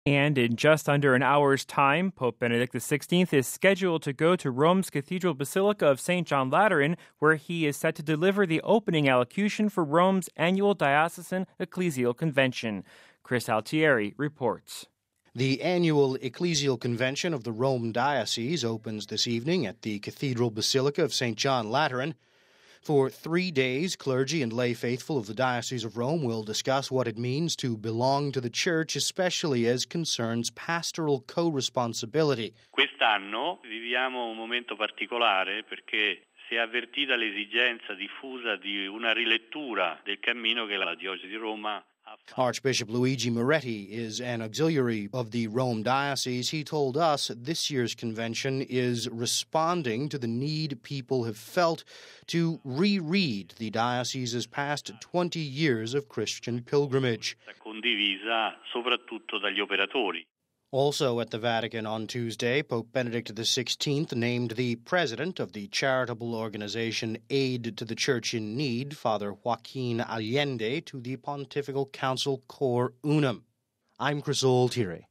And in just under an hour's time, Pope Benedict XVI is scheduled to go to Rome's Cathedral Basilica of St. John Lateran, where he is set to deliver the opening allocution for Rome's annual Diocesan Ecclesial Convention. Chris Altieri reports. The annual Ecclesial Convention of the Rome Diocese opens this evening at the Cathedral Basilica of St. John Lateran. For 3 days, clergy and lay faithful of the Diocese of Rome will discuss what it means to belong to the Church, especially as concerns pastoral co-responsibility. Quest'anno viviamo un momento particolare perché si è avvertita l'esigenza diffusa di una rilettura del cammino che la Diocesi di Roma. Archbishop Luigi Moretti is an auxiliary of the Rome Diocese. He told us this year's convention is responding to the need people have felt to reread the diocese's past 20 years of Christian pilgrimage. Condivisa soprattutto dagli operatori. Also at the Vatican on Tuesday, Pope Benedict XVI named the president of the charitable organization Aid to the Church in Need, Father Joaquin Allende, to the Pontifical Council Cor Unum. I'm Chris Altieri.